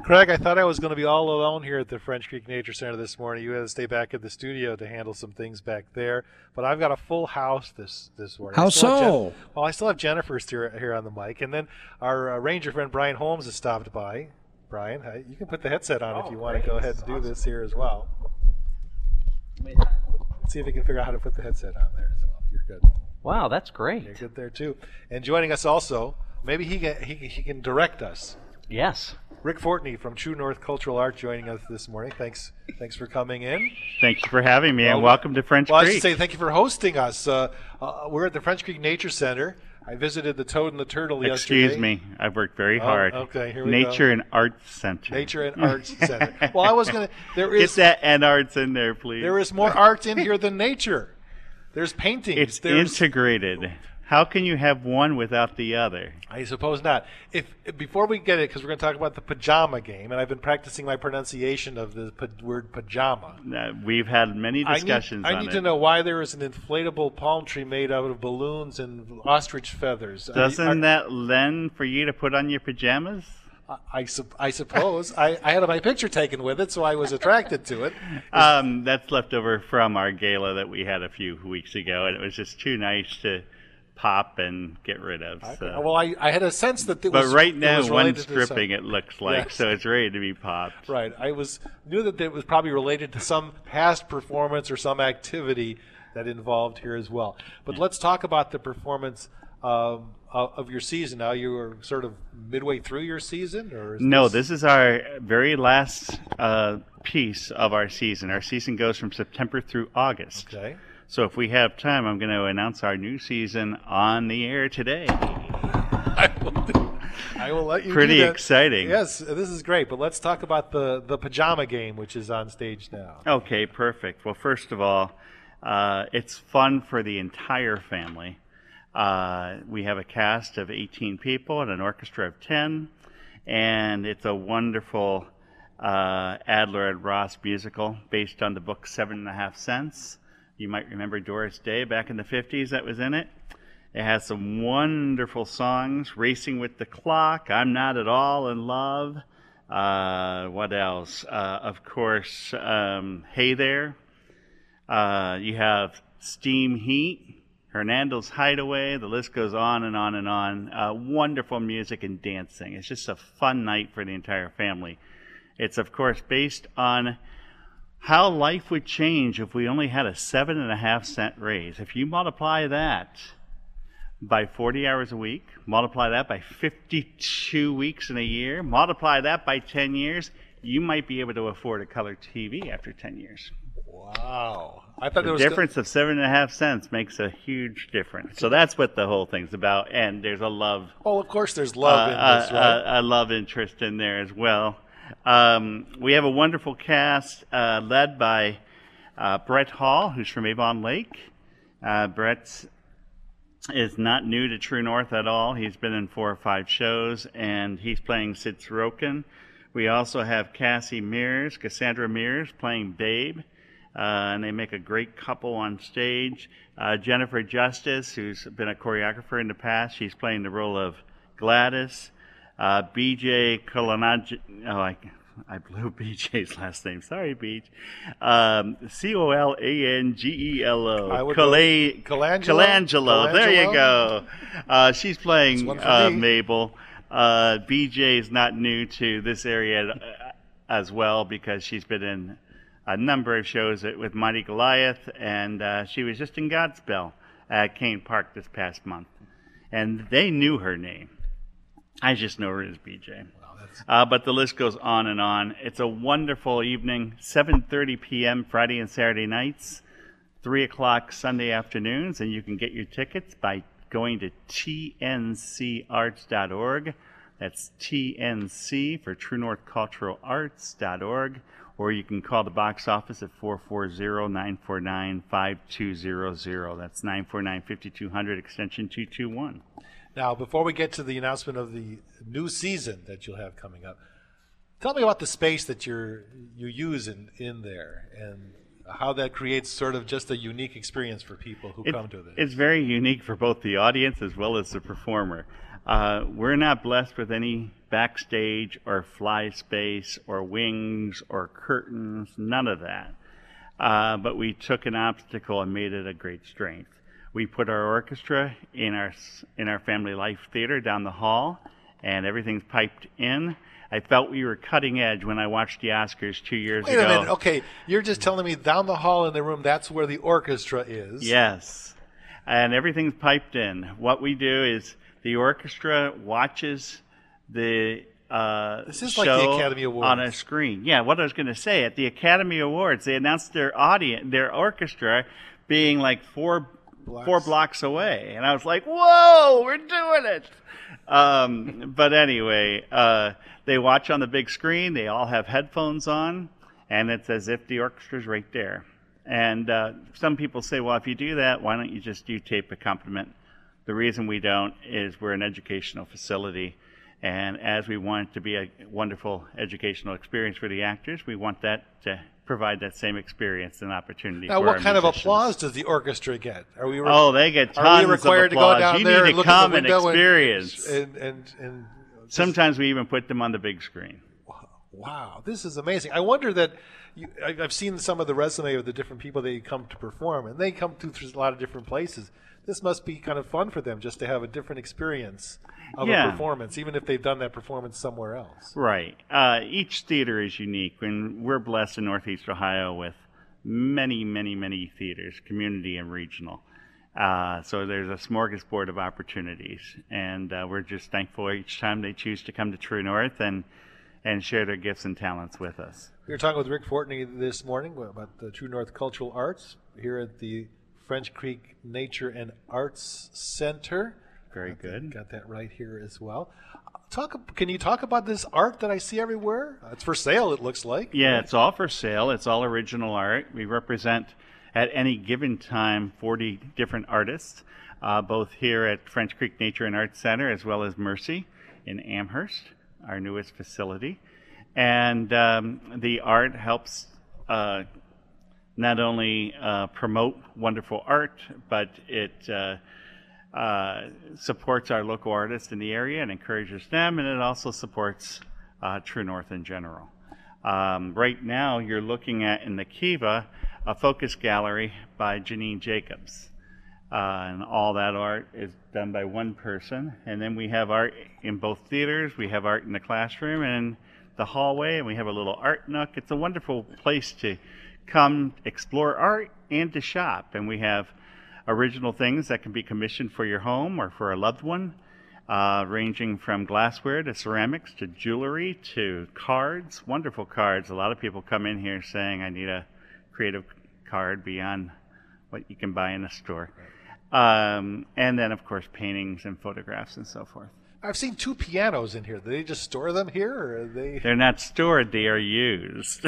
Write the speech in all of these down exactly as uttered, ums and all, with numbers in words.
Craig, I thought I was going to be all alone here at the French Creek Nature Center this morning. You had to stay back at the studio to handle some things back there. But I've got a full house this, this morning. How so? Jen- well, I still have Jennifer here, here on the mic. And then our uh, ranger friend Brian Holmes has stopped by. Brian, hi, you can put the headset on oh, if you want great. to go ahead and do this here as well. Let's see if you can figure out how to put the headset on there as well. You're good. Wow, that's great. You're good there, too. And joining us also, maybe he can, he, he can direct us. Yes. Rick Fortney from True North Cultural Art joining us this morning. Thanks thanks for coming in. Thank you for having me, well, and welcome to French well, Creek. Well, I should say thank you for hosting us. Uh, uh, we're at the French Creek Nature Center. I visited the Toad and the Turtle yesterday. Excuse me. I've worked very hard. Oh, okay, here we Nature go. and Arts Center. Nature and Arts Center. Well, I was going to... There is Get that and arts in there, please. There is more art in here than nature. There's paintings. It's There's, integrated. How can you have one without the other? I suppose not. If before we get it, because we're going to talk about the pajama game, and I've been practicing my pronunciation of the pa- word pajama. Uh, we've had many discussions I need, on I need it. to know why there is an inflatable palm tree made out of balloons and ostrich feathers. Doesn't are, are, that lend for you to put on your pajamas? I, I, I suppose. I, I had my picture taken with it, so I was attracted to it. Um, that's left over from our gala that we had a few weeks ago, and it was just too nice to pop and get rid of. So. Okay. Well, I, I had a sense that it but was. But right now, one stripping. stripping it looks like, yes. so it's ready to be popped. Right. I was knew that it was probably related to some past performance or some activity that involved here as well. But yeah. let's talk about the performance um, of your season. Now you are sort of midway through your season, or is no? This... this is our very last uh, piece of our season. Our season goes from September through August. Okay. So if we have time, I'm going to announce our new season on the air today. I, will, I will let you Pretty do that. exciting. Yes, this is great. But let's talk about the, the pajama game, which is on stage now. Okay, perfect. Well, first of all, uh, it's fun for the entire family. Uh, we have a cast of eighteen people and an orchestra of ten. And it's a wonderful uh, Adler and Ross musical based on the book Seven and a Half Cents. You might remember Doris Day back in the fifties that was in it. It has some wonderful songs, Racing with the Clock, I'm Not at All in Love. Uh, what else? Uh, of course, um, Hey There. Uh, you have Steam Heat, Hernando's Hideaway. The list goes on and on and on. Uh, wonderful music and dancing. It's just a fun night for the entire family. It's, of course, based on how life would change if we only had a seven and a half cent raise. If you multiply that by forty hours a week, multiply that by fifty-two weeks in a year, multiply that by ten years, you might be able to afford a color T V after ten years. Wow. I thought the there was difference of seven and a half cents makes a huge difference. So that's what the whole thing's about. And there's a love. Oh, of course there's love uh, in this, uh, right? Uh, a love interest in there as well. Um, we have a wonderful cast uh, led by uh, Brett Hall, who's from Avon Lake. Uh, Brett is not new to True North at all. He's been in four or five shows, and he's playing Sid Sorokin. We also have Cassie Mears, Cassandra Mears, playing Babe, uh, and they make a great couple on stage. Uh, Jennifer Justice, who's been a choreographer in the past, she's playing the role of Gladys. Uh, B J Colanage, oh, I, I blew B J's last name. Sorry, B J. Um, C O L A N G E L O. Colangelo? Colangelo. There you go. Uh, she's playing uh, Mabel. Uh, B J is not new to this area as well because she's been in a number of shows with Mighty Goliath, and uh, she was just in Godspell at Kane Park this past month. And they knew her name. I just know her as B J. Wow, uh, but the list goes on and on. It's a wonderful evening, seven thirty p.m. Friday and Saturday nights, three o'clock Sunday afternoons, and you can get your tickets by going to T N C arts dot org. That's T N C for True North Cultural Arts dot org, or you can call the box office at four four zero, nine four nine, five two zero zero. That's nine four nine, five two zero zero, extension two two one. Now, before we get to the announcement of the new season that you'll have coming up, tell me about the space that you're you use in, in there and how that creates sort of just a unique experience for people who it, come to this. It's very unique for both the audience as well as the performer. Uh, we're not blessed with any backstage or fly space or wings or curtains, none of that. Uh, but we took an obstacle and made it a great strength. We put our orchestra in our in our Family Life Theater down the hall, and everything's piped in. I felt we were cutting edge when I watched the Oscars two years Wait ago. a minute. Okay, you're just telling me down the hall in the room, that's where the orchestra is. Yes, and everything's piped in. What we do is the orchestra watches the uh, This is show like the Academy Awards. on a screen. Yeah, what I was going to say, at the Academy Awards, they announced their audience, their orchestra being like four Blocks. four blocks away, and I was like, "Whoa, we're doing it!" Um, but anyway, uh, they watch on the big screen. They all have headphones on, and it's as if the orchestra's right there. And uh, some people say, "Well, if you do that, why don't you just do tape accompaniment?" The reason we don't is we're an educational facility, and as we want it to be a wonderful educational experience for the actors, we want that to provide that same experience and opportunity. Now, for what our kind of musicians. applause does the orchestra get? Are we? Re- Oh, they get are tons we required of to go applause. down you there need and to look come at the and window experience. And, and, and, and Sometimes we even put them on the big screen. wow, this is amazing. I wonder that you, I, I've seen some of the resume of the different people that come to perform, and they come to through a lot of different places. This must be kind of fun for them just to have a different experience of Yeah. a performance, even if they've done that performance somewhere else. Right. Uh, each theater is unique, and we're blessed in Northeast Ohio with many, many, many theaters, community and regional. Uh, so there's a smorgasbord of opportunities, and uh, we're just thankful each time they choose to come to True North and and share their gifts and talents with us. We were talking with Rick Fortney this morning about the True North Cultural Arts here at the French Creek Nature and Arts Center. Very Got good. That, got that right here as well. Talk. Can you talk about this art that I see everywhere? Uh, It's for sale, it looks like. Yeah, it's all for sale. It's all original art. We represent at any given time forty different artists, uh, both here at French Creek Nature and Arts Center as well as Mercy in Amherst, our newest facility. And um, the art helps uh, not only uh, promote wonderful art, but it uh, uh, supports our local artists in the area and encourages them, and it also supports uh, True North in general. Um, right now, you're looking at in the Kiva a focus gallery by Janine Jacobs. Uh, and all that art is done by one person. And then we have art in both theaters. We have art in the classroom and the hallway, and we have a little art nook. It's a wonderful place to come explore art and to shop. And we have original things that can be commissioned for your home or for a loved one, uh, ranging from glassware to ceramics to jewelry to cards, wonderful cards. A lot of people come in here saying, I need a creative card beyond what you can buy in a store. Um, and then, of course, paintings and photographs and so forth. I've seen two pianos in here. Do they just store them here, or are they? They're not stored, they are used.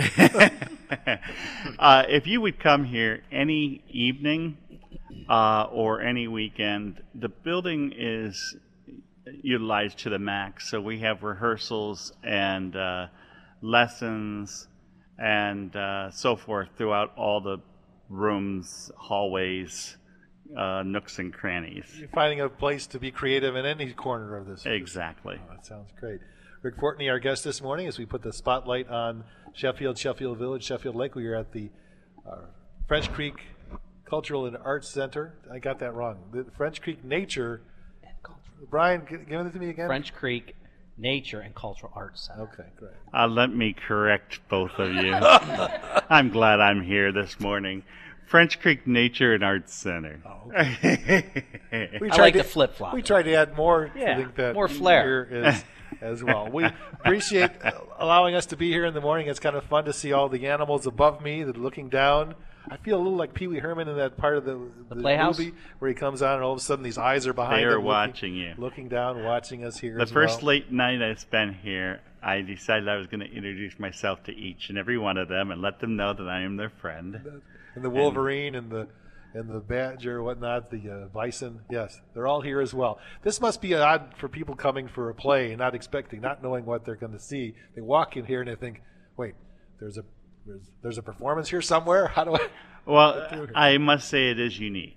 uh, if you would come here any evening uh, or any weekend, the building is utilized to the max. So we have rehearsals and uh, lessons and uh, so forth throughout all the rooms, hallways, uh, nooks and crannies. You're finding a place to be creative in any corner of this. Exactly. Oh, that sounds great. Rick Fortney, our guest this morning, as we put the spotlight on Sheffield, Sheffield Village, Sheffield Lake. We are at the uh, French Creek Cultural and Arts Center. I got that wrong. The French Creek Nature. Brian, g- give it to me again. French Creek Nature and Cultural Arts Center. Okay, great. Uh, let me correct both of you. I'm glad I'm here this morning. French Creek Nature and Arts Center. Oh, okay. We I tried like to, the flip-flop. We tried to add more. Yeah, to think that more flair. here is, as well. We appreciate allowing us to be here in the morning. It's kind of fun to see all the animals above me that are looking down. I feel a little like Pee Wee Herman in that part of the, The Playhouse? movie where he comes on and all of a sudden these eyes are behind They him. are looking- watching you. Looking down, watching us here The as first well. late night I spent here, I decided I was going to introduce myself to each and every one of them and let them know that I am their friend. And the Wolverine and the and the badger, whatnot, the uh, bison. Yes, they're all here as well. This must be odd for people coming for a play and not expecting, not knowing what they're going to see. They walk in here and they think, wait, there's a there's, there's a performance here somewhere? How do I... Well, I must say it is unique,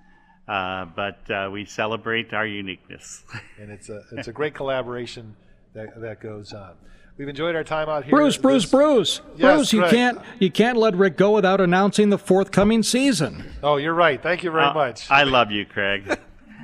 uh, but uh, we celebrate our uniqueness. And it's a it's a great collaboration that, that goes on. We've enjoyed our time out here. Bruce, Bruce, This- Bruce, Yes, Bruce, you Greg. can't you can't let Rick go without announcing the forthcoming season. Oh, you're right. Thank you very Uh, much. I love you, Craig.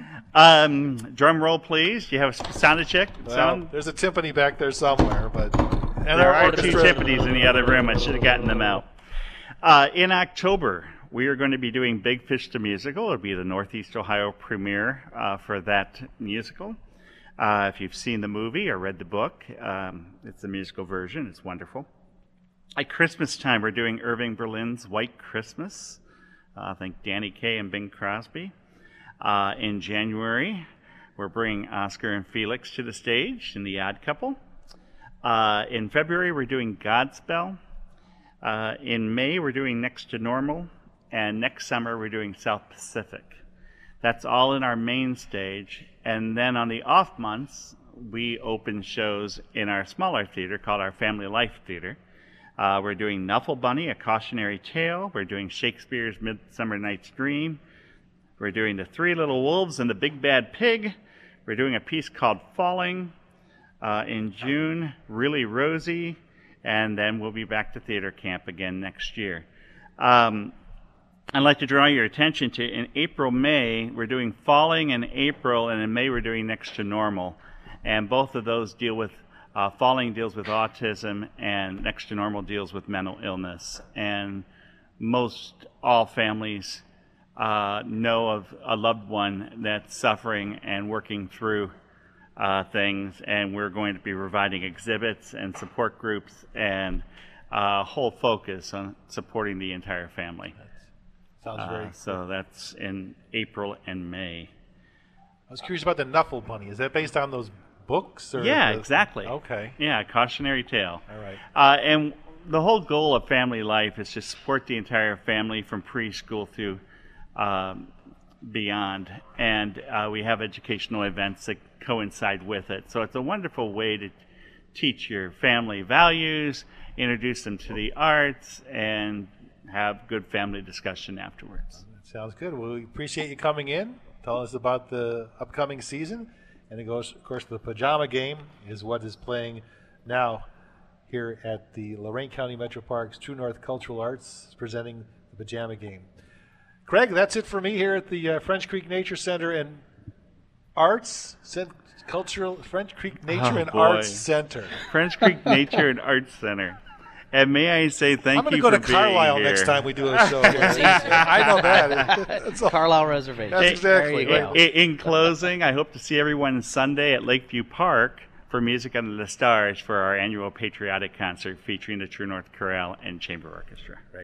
um, drum roll, please. Do you have a sound check? Well, Sound? there's a timpani back there somewhere, but and There our are two orchestra- timpanis in the other room. I should have gotten them out. Uh, in October, we are going to be doing Big Fish the Musical. It'll be the Northeast Ohio premiere uh, for that musical. Uh, if you've seen the movie or read the book, um, it's the musical version. It's wonderful. At Christmas time, we're doing Irving Berlin's White Christmas. Uh, I think Danny Kaye and Bing Crosby. Uh, in January, we're bringing Oscar and Felix to the stage in The Odd Couple. Uh, in February, we're doing Godspell. Uh, in May, we're doing Next to Normal. And next summer, we're doing South Pacific. That's all in our main stage. And then on the off months, we open shows in our smaller theater called our Family Life Theater. Uh, we're doing Nuffle Bunny, A Cautionary Tale. We're doing Shakespeare's Midsummer Night's Dream. We're doing The Three Little Wolves and the Big Bad Pig. We're doing a piece called Falling. Uh, in June, Really Rosie. And then we'll be back to theater camp again next year. Um, I'd like to draw your attention to, in April, May, we're doing Falling in April, and in May we're doing Next to Normal. And both of those deal with, uh, Falling deals with autism, and Next to Normal deals with mental illness. And most all families uh, know of a loved one that's suffering and working through uh, things, and we're going to be providing exhibits and support groups and a whole focus on supporting the entire family. Sounds very. Uh, so that's in April and May. I was curious about the Nuffle Bunny. Is that based on those books? Or Yeah, the- exactly. Okay. Yeah, cautionary tale. All right. Uh, and the whole goal of Family Life is to support the entire family from preschool through um, beyond. And uh, we have educational events that coincide with it. So it's a wonderful way to teach your family values, introduce them to the arts, and have good family discussion afterwards. Sounds good. Well, we appreciate you coming in. Tell us about the upcoming season. And it goes, of course, the Pajama Game is what is playing now here at the Lorain County Metro Parks True North Cultural Arts, presenting the Pajama Game. Craig, that's it for me here at the uh, French Creek Nature Center and Arts Cent- Cultural French Creek Nature Oh, and boy. Arts Center. French Creek Nature and Arts Center. And may I say thank I'm going to you go for to Carlisle being next here. time we do a show here. I know that. It's all- Carlisle Reservation. That's exactly There you right. go. In, in closing, I hope to see everyone Sunday at Lakeview Park for Music Under the Stars for our annual patriotic concert featuring the True North Chorale and Chamber Orchestra.